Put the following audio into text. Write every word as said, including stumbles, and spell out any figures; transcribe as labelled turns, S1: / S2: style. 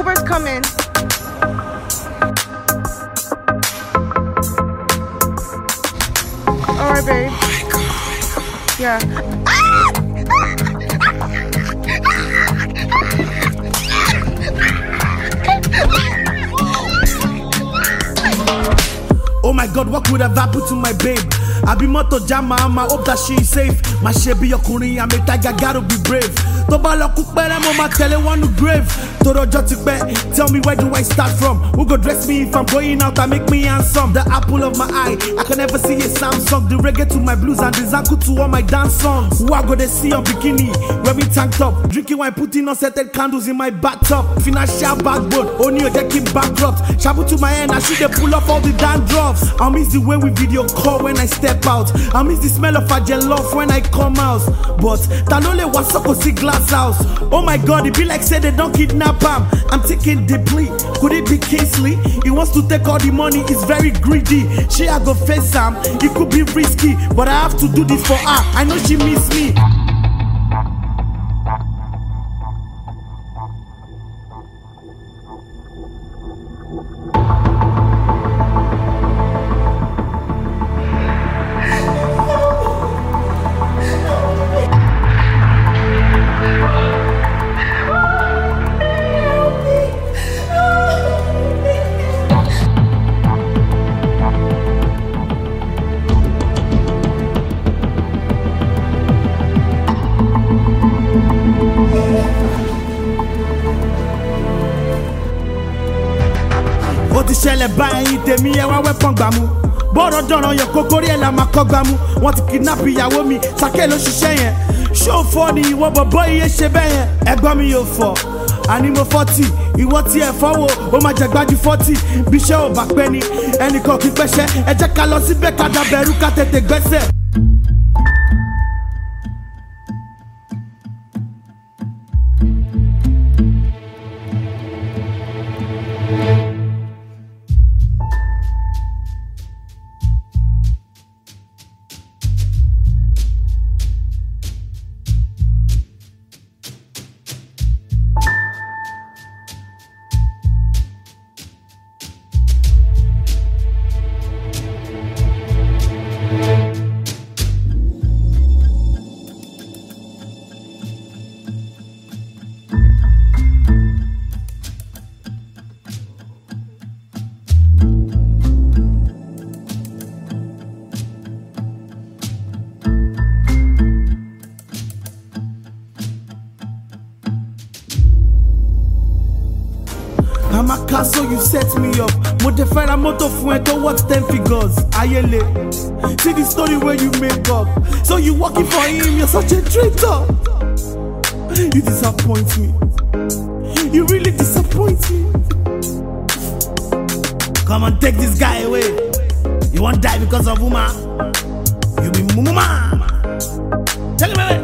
S1: Uber's coming. Alright, babe.
S2: Oh my God.
S1: Yeah.
S3: Oh my God, what could have happened to my babe? I be moto jama, I hope that she is safe. My shebi yokunrin, I'm a tiger, gotta be brave. Toba lo kukpere, mo ma tell one to grave. Toro jotikbe, tell me where do I start from? Who go dress me if I'm going out and make me handsome? The apple of my eye, I can never see a Samsung. The reggae to my blues and the zanku to all my dance songs. Who I go to see on bikini, wear me tank top, drinking wine, putting on scented candles in my bathtub. Financial backbone, only a decking bankrupt. Shabu to my hand, I should they pull off all the dandruffs. I miss the way we video call when I step out. I miss the smell of a jollof when I come out. But Tanole Wasoko see glass house. Oh my God, it be like say they don't kidnap him. I'm taking the plea. Could it be Kingsley? He wants to take all the money, he's very greedy. She I go face him, it could be risky, but I have to do this for her. I know she miss me. Ó ti ṣẹlẹ̀ báyìí tèmi ẹ wá wẹ́pọ̀n gbàmú. Bọ́ọ̀rọ̀ dọ̀rọ̀ yàn kókórí ẹ̀ la máa kọ́ gbàmú. Wọ́n ti kidnap ìyàwó mi, Sake ló ṣiṣẹ́ yẹn. Ṣó fọ́ ni ìwọ bọ̀bọ́ iye ṣe bẹ́ẹ̀ yẹn. Ẹ̀gbọ́n mi yóò fọ̀, àní mo fọ́tì. Ìwọ tí ẹ fọ́wọ́, ó máa jẹ gbájú fọ́tì. Bí iṣẹ́ ò bá pẹ́ ni, ẹnìkan kì í pẹ́ṣẹ́. Ẹ jẹ́ ká lọ síbẹ̀ ká dàbẹ̀rù ká tètè gbẹ́sẹ̀. I'm a car, so you set me up. Mo de fera moto fún ẹ tó worth ten figures. Ayele, see the story where you make up. So you working for him, you're such a traitor. You disappoint me. You really disappoint me. Come on, take this guy away. You won't die because of woman. You be mama. Tell him away.